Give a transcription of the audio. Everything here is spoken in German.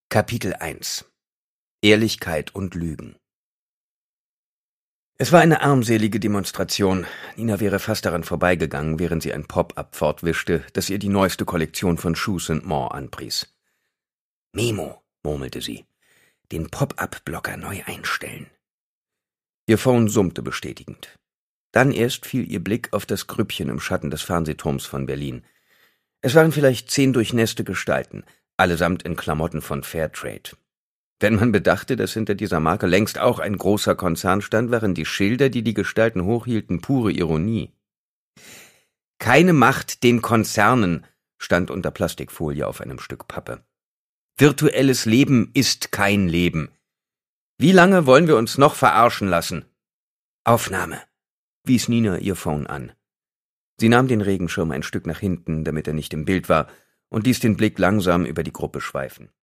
Kapitel 1 Ehrlichkeit und Lügen. Es war eine armselige Demonstration. Nina wäre fast daran vorbeigegangen, während sie ein Pop-up fortwischte, das ihr die neueste Kollektion von Shoes & More anpries. »Memo«, murmelte sie, »den Pop-up-Blocker neu einstellen.« Ihr Phone summte bestätigend. Dann erst fiel ihr Blick auf das Grüppchen im Schatten des Fernsehturms von Berlin. Es waren vielleicht 10 durchnässte Gestalten, allesamt in Klamotten von Fairtrade. Wenn man bedachte, dass hinter dieser Marke längst auch ein großer Konzern stand, waren die Schilder, die die Gestalten hochhielten, pure Ironie. »Keine Macht den Konzernen«, stand unter Plastikfolie auf einem Stück Pappe. »Virtuelles Leben ist kein Leben. Wie lange wollen wir uns noch verarschen lassen?« »Aufnahme«, wies Nina ihr Phone an. Sie nahm den Regenschirm ein Stück nach hinten, damit er nicht im Bild war, und ließ den Blick langsam über die Gruppe schweifen.